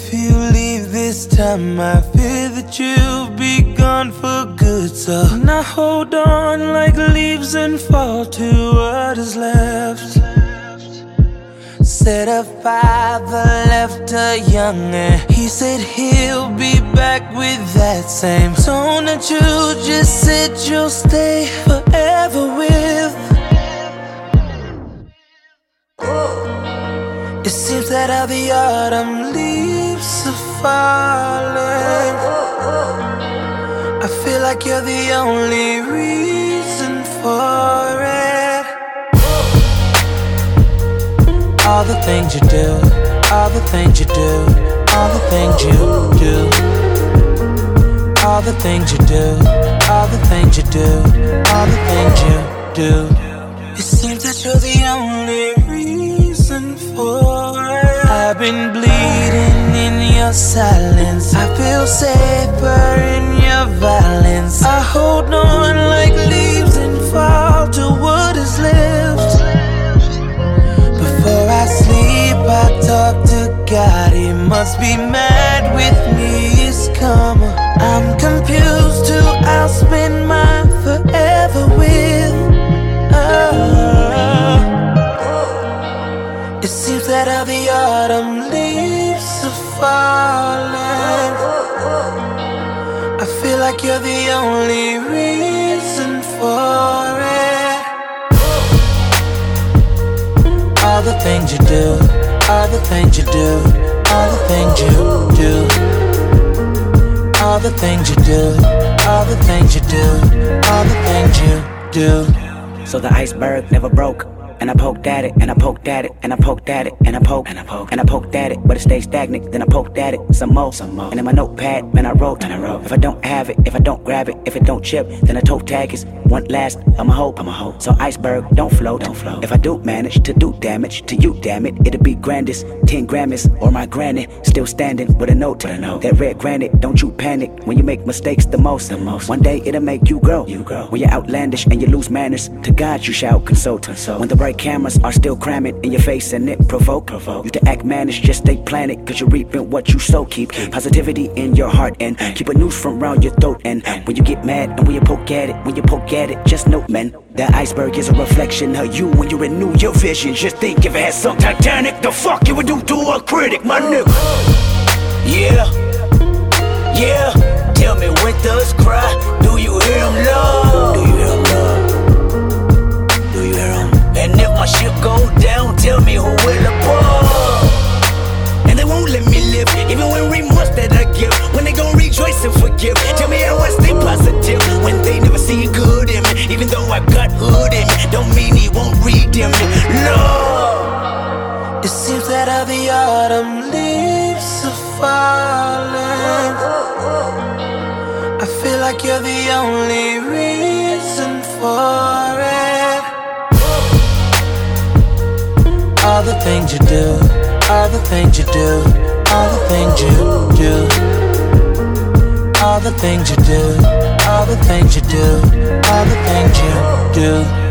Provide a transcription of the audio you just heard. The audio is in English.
If you leave this time, I fear that you'll be gone for good. So now hold on like leaves and fall to what is left. Said a father left a young and he said he'll be back with that same tone that you just said you'll stay forever with. It seems that all the autumn leaves are falling. I feel like you're the only reason for it. All the things you do, all the things you do, all the things you do, all the things you do, all the things you do, all the things you do. It seems that you're the only reason for it. I've been bleeding in your silence. I feel safer in your violence. I hold on like leaves and fall to what is left. Before I sleep, I talk to God. He must be mad with me. It's karma. I'm confused who I'll spend mine forever with. It seems that all the autumn leaves are falling. I feel like you're the only reason for it. All the things you do, all the things you do, all the things you do, all the things you do, all the things you do, all the things you do. So the iceberg never broke. And I poked at it, and I poked at it, and I poked at it, and I poked, and I poked, and I poked at it, but it stayed stagnant. Then I poked at it some more. And in my notepad, man, I wrote. If I don't have it, if I don't grab it, if it don't chip, then a toe tag is one last. I'm a hope. So iceberg, don't float. If I do manage to do damage to you, damn it, it'll be grandest. 10 Grammys or my granny, still standing with a note. That red granite, don't you panic when you make mistakes the most. One day it'll make you grow. When you're outlandish and you lose manners, to God you shall consult. When the bright cameras are still cramming in your face and it provoke you to act mannish, just stay planted, cause you're reaping what you sow. Keep positivity in your heart and keep a noose from round your throat. And when you get mad and when you poke at it, just note, man, that iceberg is a reflection of you. When you renew your vision, just think if it had some Titanic, the fuck you would do to a critic, my nigga. Yeah, tell me when does cry, do you hear him love? Do you hear him love? Do you hear him? And if my ship go down, tell me who will above. And they won't let me live, even when remorse that I give. When they gon' rejoice and forgive, tell me how I stay positive. When they never see good in me, even though I got hood in me, don't mean he won't redeem me. Lord, it seems that all the autumn leaves are falling. I feel like you're the only reason for it. All the things you do, all the things you do, all the things you do, all the things you do, all the things you do, all the things you do.